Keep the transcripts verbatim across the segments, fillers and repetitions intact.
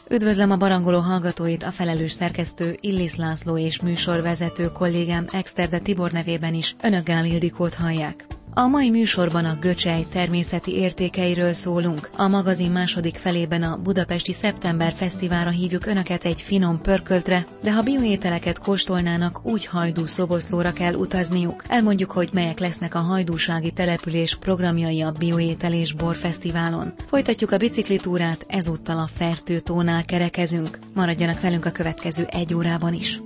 Üdvözlöm a Barangoló hallgatóit, a felelős szerkesztő Illis László és műsorvezető kollégám Exterde Tibor nevében is Önök Gál Ildikót hallják. A mai műsorban a göcsej természeti értékeiről szólunk. A magazin második felében a Budapesti Szeptember Fesztiválra hívjuk Önöket egy finom pörköltre, de ha bioételeket kóstolnának, úgy Hajdú Szoboszlóra kell utazniuk. Elmondjuk, hogy melyek lesznek a hajdúsági település programjai a Bioétel és Borfesztiválon. Folytatjuk a biciklitúrát, ezúttal a Fertőtónál kerekezünk. Maradjanak velünk a következő egy órában is.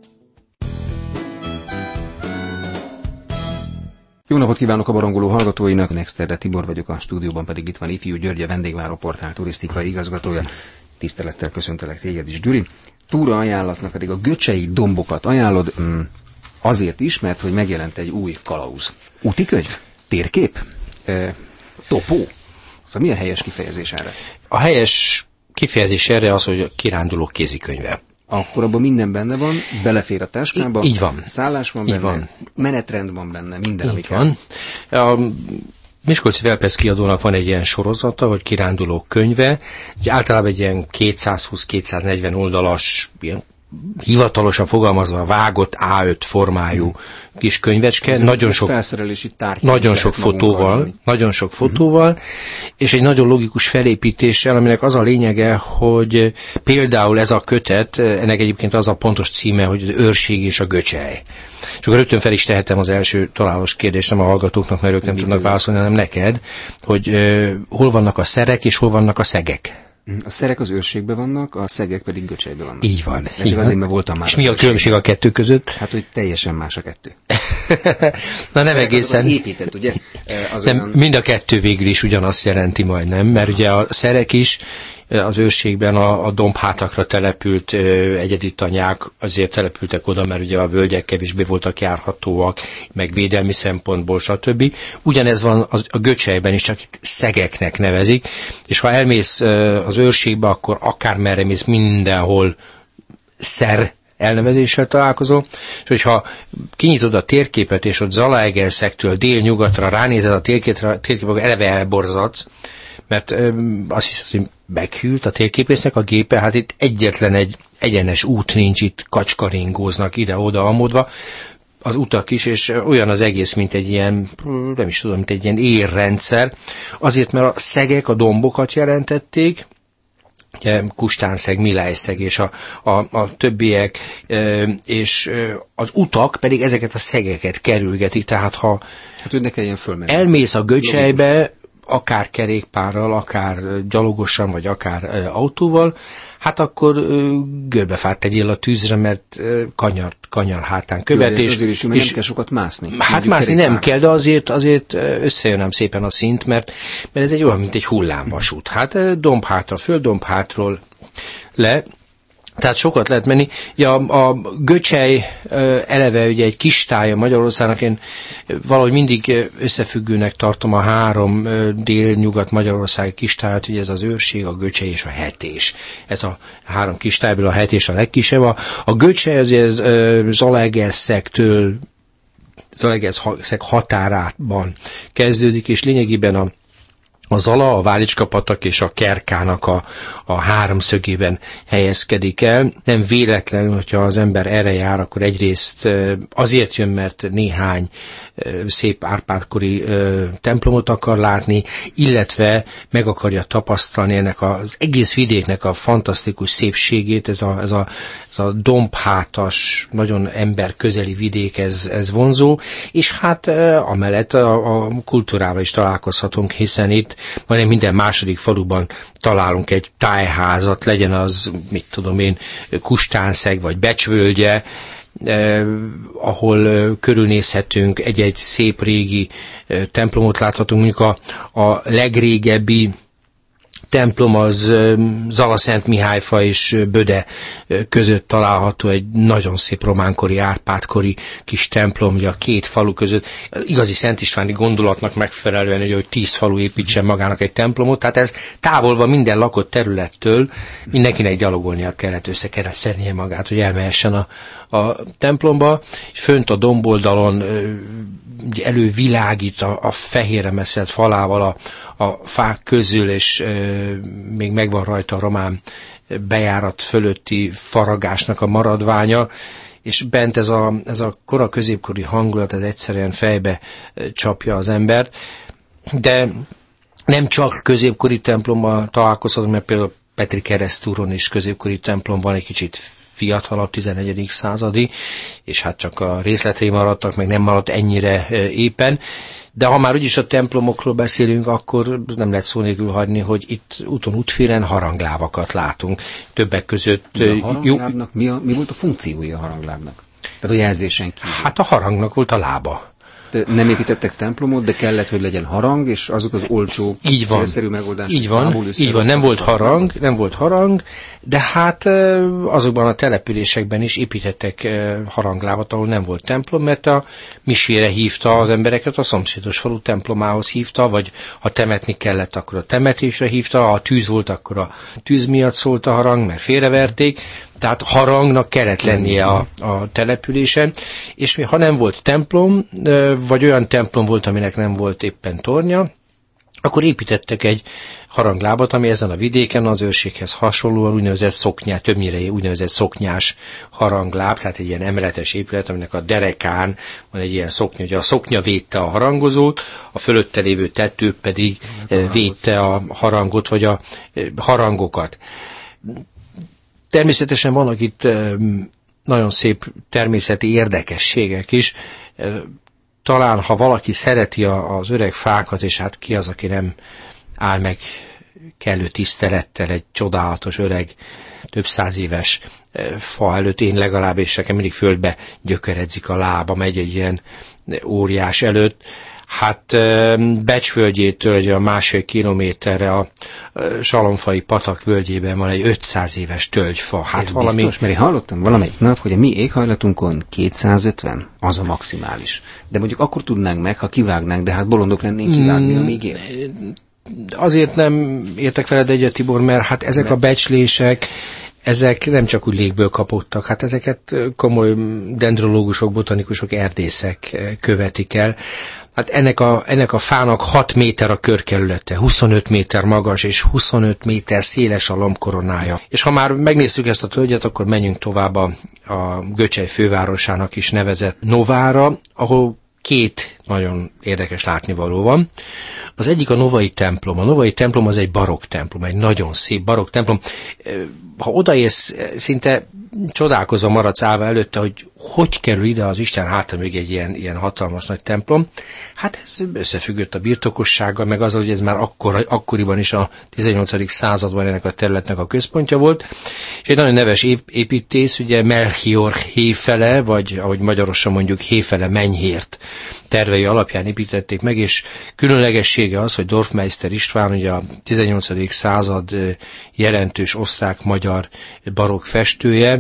Jó napot kívánok a Barangoló hallgatóinak, Exterde Tibor vagyok, a stúdióban pedig itt van Ifjú György, a Vendégváró Portál turisztikai igazgatója. Tisztelettel köszöntelek téged is, Gyuri. Túra ajánlatnak pedig a göcsei dombokat ajánlod, mm, azért is, mert hogy megjelent egy új kalauz. Útikönyv? Térkép? E, topó? Szóval mi a helyes kifejezés erre? A helyes kifejezés erre az, hogy kiránduló kézikönyve. Akkor abban minden benne van, belefér a táskába. Így van. Szállás van így benne, van. Menetrend van benne, minden, ami így van. A Miskolci Velpesz kiadónak van egy ilyen sorozata, hogy kiránduló könyve. Ugye általában egy ilyen kétszázhúsz-kétszáznegyven oldalas, ilyen hivatalosan fogalmazva vágott á öt formájú kis könyvecske, ez nagyon sok felszerelési tárgy, nagyon sok fotóval, nagyon sok fotóval, uh-huh. és egy nagyon logikus felépítéssel, aminek az a lényege, hogy például ez a kötet, ennek egyébként az a pontos címe, hogy az őrség és a göcsej. És akkor rögtön fel is tehetem az első találós kérdést, nem a hallgatóknak, mert ők nem tudnak válaszolni, hanem neked, hogy uh, hol vannak a szerek és hol vannak a szegek. A szerek az őrségben vannak, a szegek pedig göcsejben vannak. Így van. De csak azért, mert voltam már. És mi a különbség a kettő között? Hát, hogy teljesen más a kettő. Na nem egészen. Az, az épített, ugye? Az nem, olyan... Mind a kettő végül is ugyanazt jelenti majdnem, mert ugye a szerek is az őrségben a, a dombhátakra települt ö, egyedi tanyák azért települtek oda, mert ugye a völgyek kevésbé voltak járhatóak, meg védelmi szempontból, stb. Ugyanez van az, a göcsejben is, csak itt szegeknek nevezik, és ha elmész ö, az őrségbe, akkor akármerre mész, mindenhol szer elnevezéssel találkozol, és hogyha kinyitod a térképet, és ott Zalaegerszektől délnyugatra ránézed a térképre, térképre eleve elborzadsz, mert ö, azt hiszed, hogy meghűlt a térképésznek a gépe, hát itt egyetlen egy egyenes út nincs, itt kacskaringóznak ide-oda amodva, az utak is, és olyan az egész, mint egy ilyen, nem is tudom, mint egy ilyen érrendszer, azért, mert a szegek a dombokat jelentették, Kustánszeg, Milályszeg és a, a, a többiek, és az utak pedig ezeket a szegeket kerülgetik, tehát ha hát, ne kelljen fölmenni. Elmész a göcsejbe, akár kerékpárral, akár gyalogosan, vagy akár autóval, hát akkor ö, görbefát tegyél a tűzre, mert ö, kanyar, kanyar hátán követ. Jó, és azért is, mert nem kell sokat mászni. Hát mászni nem kell, de azért, azért összejön szépen a szint, mert, mert ez egy olyan, mint egy hullámvasút. Hát dombhátra föl, dombhátról le, tehát sokat lehet menni. Ja, a göcsej eleve ugye egy kis tája Magyarországnak, én valahogy mindig összefüggőnek tartom a három dél-nyugat Magyarország kis tájat, ugye ez az őrség, a göcsej és a hetés. Ez a három kis tájból a hetés a legkisebb. A, a göcsej az ez Zalaegerszektől, Zalaegerszeg határában kezdődik, és lényegében a A Zala, a Válicska-patak és a Kerkának a, a háromszögében helyezkedik el. Nem véletlen, hogyha az ember erre jár, akkor egyrészt azért jön, mert néhány szép Árpád-kori templomot akar látni, illetve meg akarja tapasztalni ennek az egész vidéknek a fantasztikus szépségét, ez a, ez a, ez a dombhátas, nagyon emberközeli vidék, ez, ez vonzó, és hát amellett a, a kultúrával is találkozhatunk, hiszen itt majdnem minden második faluban találunk egy tájházat, legyen az, mit tudom én, Kustánszeg vagy Becsvölgye, eh, ahol eh, körülnézhetünk, egy-egy szép régi eh, templomot láthatunk, mondjuk a, a legrégebbi templom az Zala-Szent Mihályfa és Böde között található, egy nagyon szép románkori, árpádkori kis templom, ugye a két falu között, igazi Szent Istváni gondolatnak megfelelően, ugye, hogy tíz falu építsen magának egy templomot, tehát ez távol van minden lakott területtől, mindenkinek gyalogolnia kellett, össze kellett szednie magát, hogy elmehessen a, a templomba, és fönt a domboldalon elővilágít a, a fehérre meszelt falával a, a fák közül, és még megvan rajta a román bejárat fölötti faragásnak a maradványa, és bent ez a, ez a kora középkori hangulat, ez egyszerűen fejbe csapja az embert, de nem csak középkori templommal találkozhatunk, mert például Petri keresztúron is középkori templom van, egy kicsit fiatalabb, tizenegyedik századi, és hát csak a részletei maradtak, meg nem maradt ennyire éppen. De ha már úgyis a templomokról beszélünk, akkor nem lehet szó nélkül hagyni, hogy itt úton útfélen haranglávakat látunk. Többek között... De a haranglábnak mi, a, mi volt a funkciója a haranglábnak? Tehát a jelzésen kívül. Hát a harangnak volt a lába. De nem építettek templomot, de kellett, hogy legyen harang, és azok az olcsó, így van, célszerű megoldás. Így van, így van, nem volt harang, nem volt harang, de hát azokban a településekben is építettek haranglábat, ahol nem volt templom, mert a misére hívta az embereket, a szomszédos falu templomához hívta, vagy ha temetni kellett, akkor a temetésre hívta, ha tűz volt, akkor a tűz miatt szólt a harang, mert félreverték, tehát harangnak kellett lennie a, a településen, és ha nem volt templom, vagy olyan templom volt, aminek nem volt éppen tornya, akkor építettek egy haranglábat, ami ezen a vidéken az őrséghez hasonlóan úgynevezett szoknyás, többnyire úgynevezett szoknyás harangláb, tehát egy ilyen emeletes épület, aminek a derekán van egy ilyen szoknya, hogy a szoknya védte a harangozót, a fölötte lévő tető pedig védte a harangot, vagy a harangokat. Természetesen vannak itt nagyon szép természeti érdekességek is. Talán, ha valaki szereti az öreg fákat, és hát ki az, aki nem áll meg kellő tisztelettel egy csodálatos, öreg, több száz éves fa előtt, én legalább, és nekem mindig földbe gyökeredzik a lába, megy egy ilyen óriás előtt. Hát Becsvölgyétől a másfél kilométerre a Salomfai patak völgyében van egy ötszáz éves tölgyfa. Hát ez valami... biztos, mert én hallottam valamelyik nap, hogy a mi éghajlatunkon kétszázötven, az a maximális. De mondjuk akkor tudnánk meg, ha kivágnánk, de hát bolondok lennénk kivágni, amíg ér. Azért nem értek veled egyet, Tibor, mert hát ezek a becslések, ezek nem csak úgy légből kapottak, hát ezeket komoly dendrológusok, botanikusok, erdészek követik el. Hát ennek a, ennek a fának hat méter a körkerülete, huszonöt méter magas és huszonöt méter széles a lombkoronája. És ha már megnézzük ezt a tölgyet, akkor menjünk tovább a, a Göcsej fővárosának is nevezett Novára, ahol két nagyon érdekes látnivaló van. Az egyik a Novai templom. A Novai templom az egy barokk templom, egy nagyon szép barokk templom. Ha odaérsz, szinte csodálkozva maradsz állva előtte, hogy hogy kerül ide az Isten háta még egy ilyen, ilyen hatalmas nagy templom. Hát ez összefüggött a birtokossággal, meg azzal, hogy ez már akkor, akkoriban is a tizennyolcadik században ennek a területnek a központja volt. És egy nagyon neves építész, ugye Melchior Héfele, vagy ahogy magyarosan mondjuk Héfele Menyhért tervei alapján építették meg, és különlegessége az, hogy Dorfmeister István, ugye a tizennyolcadik század jelentős osztrák-magyar barokk festője,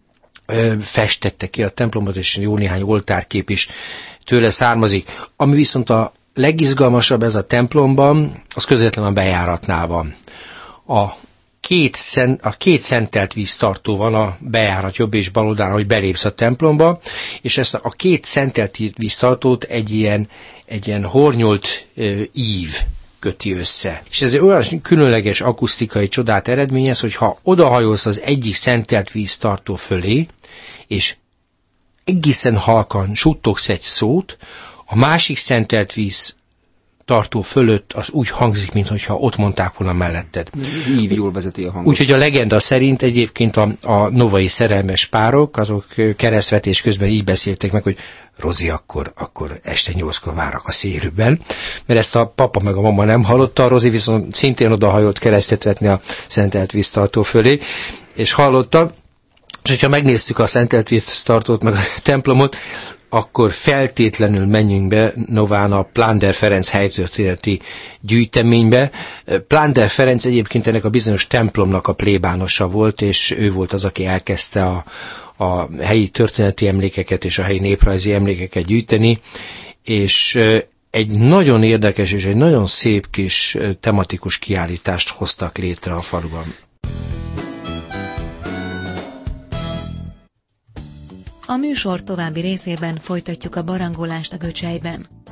festette ki a templomot, és jó néhány oltárkép is tőle származik. Ami viszont a legizgalmasabb ez a templomban, az közvetlen a bejáratnál van. A két, szent, a két szentelt víztartó van a bejárat jobb és bal oldalán, hogy belépsz a templomba, és ezt a két szentelt víztartót egy ilyen, egy ilyen hornyolt ö, ív köti össze. És ez egy olyan különleges akusztikai csodát eredményez, hogy ha odahajolsz az egyik szentelt víztartó fölé, és egészen halkan suttogsz egy szót, a másik szentelt víz tartó fölött az úgy hangzik, mintha ott mondták volna melletted. Az ív jól vezeti a hangot. Úgyhogy a legenda szerint egyébként a, a novai szerelmes párok, azok keresztvetés közben így beszélték meg, hogy Rozi, akkor, akkor este nyolckor várak a szérűben, mert ezt a papa meg a mama nem hallotta, a Rozi viszont szintén odahajolt keresztet vetni a szentelt víztartó fölé, és hallotta, és hogyha megnéztük a szentelt víztartót meg a templomot, akkor feltétlenül menjünk be Nován a Plánder Ferenc helytörténeti gyűjteménybe. Plánder Ferenc egyébként ennek a bizonyos templomnak a plébánosa volt, és ő volt az, aki elkezdte a, a helyi történeti emlékeket és a helyi néprajzi emlékeket gyűjteni, és egy nagyon érdekes és egy nagyon szép kis tematikus kiállítást hoztak létre a faluban. A műsor további részében folytatjuk a barangolást a Göcsejben.